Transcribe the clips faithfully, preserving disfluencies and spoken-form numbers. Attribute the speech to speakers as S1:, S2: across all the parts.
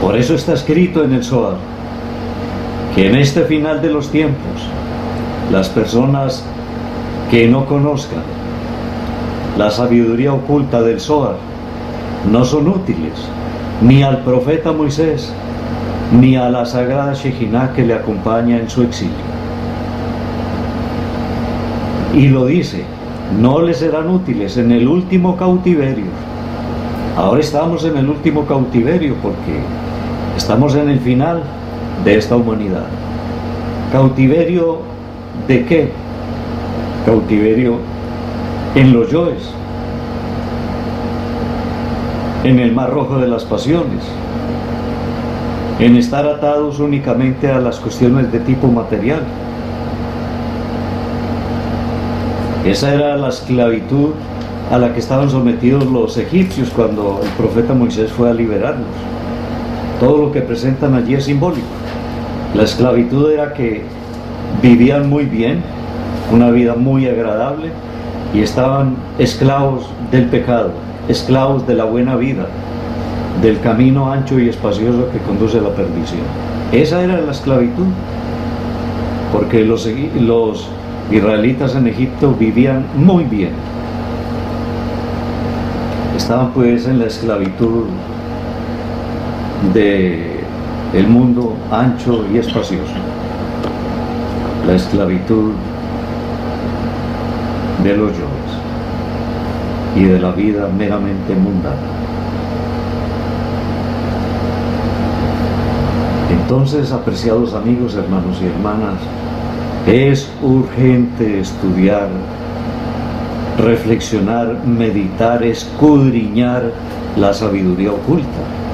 S1: Por eso está escrito en el Zohar que en este final de los tiempos las personas que no conozcan la sabiduría oculta del Zohar no son útiles ni al profeta Moisés ni a la sagrada Shejinah que le acompaña en su exilio. Y lo dice, no les serán útiles en el último cautiverio. Ahora estamos en el último cautiverio porque estamos en el final de esta humanidad. ¿Cautiverio de qué? Cautiverio en los yoes, en el mar rojo de las pasiones, en estar atados únicamente a las cuestiones de tipo material. Esa era la esclavitud a la que estaban sometidos los egipcios cuando el profeta Moisés fue a liberarlos. Todo lo que presentan allí es simbólico. La esclavitud era que vivían muy bien, una vida muy agradable, y estaban esclavos del pecado, esclavos de la buena vida, del camino ancho y espacioso que conduce a la perdición. Esa era la esclavitud, porque los, los israelitas en Egipto vivían muy bien. Estaban pues en la esclavitud de el mundo ancho y espacioso, la esclavitud de los yoes y de la vida meramente mundana. Entonces, apreciados amigos, hermanos y hermanas, es urgente estudiar, reflexionar, meditar, escudriñar la sabiduría oculta.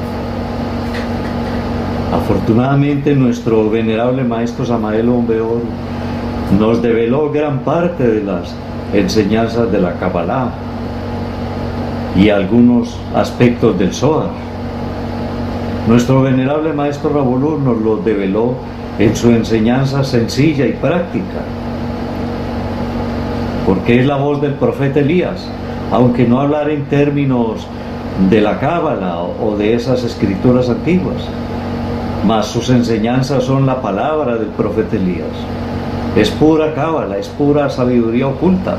S1: Afortunadamente, nuestro venerable maestro Samael Aun-Weor nos develó gran parte de las enseñanzas de la Kabbalah y algunos aspectos del Zohar. Nuestro venerable maestro Ravolur nos lo develó en su enseñanza sencilla y práctica, porque es la voz del profeta Elías, aunque no hablar en términos de la Cábala o de esas escrituras antiguas, mas sus enseñanzas son la palabra del profeta Elías. Es pura Cábala, es pura sabiduría oculta.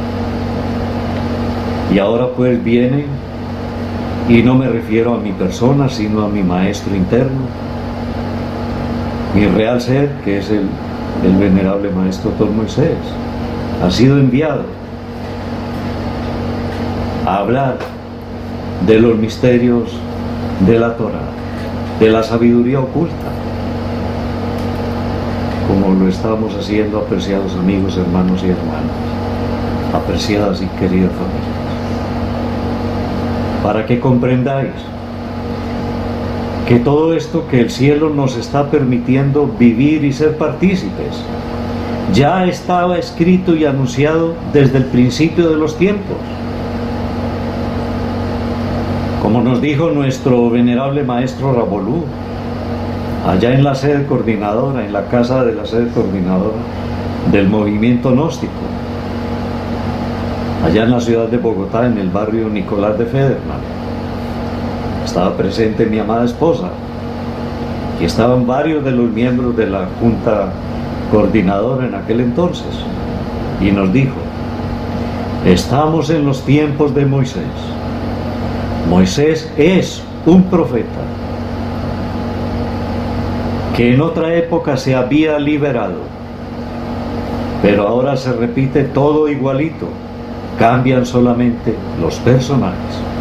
S1: Y ahora pues viene, y no me refiero a mi persona, sino a mi maestro interno, mi real ser, que es el, el venerable maestro Don Moisés, ha sido enviado a hablar de los misterios de la Torá, de la sabiduría oculta, como lo estamos haciendo, apreciados amigos, hermanos y hermanas, apreciadas y queridas familias, para que comprendáis que todo esto que el cielo nos está permitiendo vivir y ser partícipes, ya estaba escrito y anunciado desde el principio de los tiempos. Como nos dijo nuestro venerable maestro Ravolú, allá en la sede coordinadora, en la casa de la sede coordinadora del movimiento gnóstico, allá en la ciudad de Bogotá, en el barrio Nicolás de Federman, estaba presente mi amada esposa, y estaban varios de los miembros de la junta coordinadora en aquel entonces, y nos dijo: estamos en los tiempos de Moisés. Moisés es un profeta que en otra época se había liberado, pero ahora se repite todo igualito, cambian solamente los personajes.